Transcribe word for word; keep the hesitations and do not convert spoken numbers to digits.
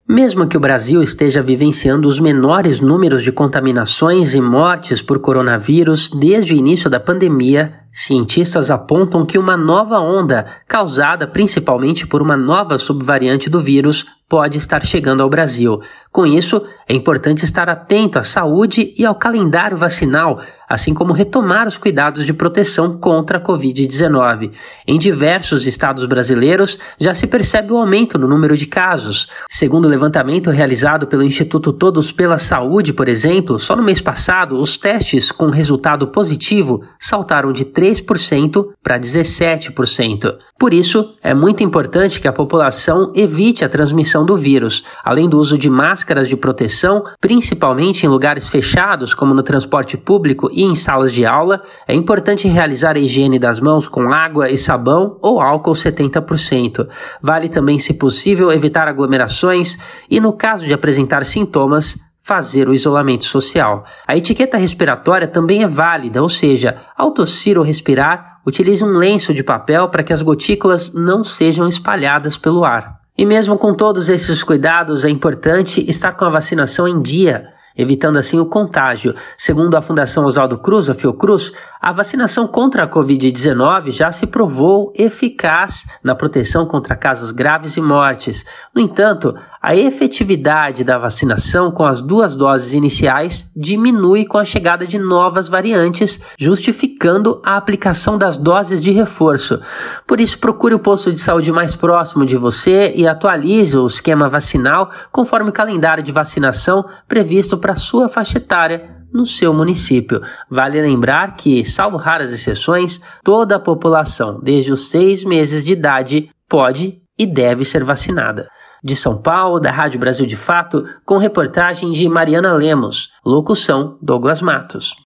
Mesmo que o Brasil esteja vivenciando os menores números de contaminações e mortes por coronavírus desde o início da pandemia, cientistas apontam que uma nova onda, causada principalmente por uma nova subvariante do vírus, pode estar chegando ao Brasil. Com isso, é importante estar atento à saúde e ao calendário vacinal, assim como retomar os cuidados de proteção contra a covid dezenove. Em diversos estados brasileiros, já se percebe o aumento no número de casos. Segundo o levantamento realizado pelo Instituto Todos pela Saúde, por exemplo, só no mês passado, os testes com resultado positivo saltaram de três por cento para dezessete por cento. Por isso, é muito importante que a população evite a transmissão do vírus, além do uso de máscaras de proteção, principalmente em lugares fechados, como no transporte público e em salas de aula. É importante realizar a higiene das mãos com água e sabão ou álcool setenta por cento. Vale também, se possível, evitar aglomerações e, no caso de apresentar sintomas, fazer o isolamento social. A etiqueta respiratória também é válida, ou seja, ao tossir ou respirar, utilize um lenço de papel para que as gotículas não sejam espalhadas pelo ar. E mesmo com todos esses cuidados, é importante estar com a vacinação em dia, evitando assim o contágio. Segundo a Fundação Oswaldo Cruz, a Fiocruz, a vacinação contra a covid dezenove já se provou eficaz na proteção contra casos graves e mortes. No entanto, a efetividade da vacinação com as duas doses iniciais diminui com a chegada de novas variantes, justificando a aplicação das doses de reforço. Por isso, procure o posto de saúde mais próximo de você e atualize o esquema vacinal conforme o calendário de vacinação previsto para a sua faixa etária no seu município. Vale lembrar que, salvo raras exceções, toda a população, desde os seis meses de idade, pode e deve ser vacinada. De São Paulo, da Rádio Brasil de Fato, com reportagem de Mariana Lemos. Locução, Douglas Matos.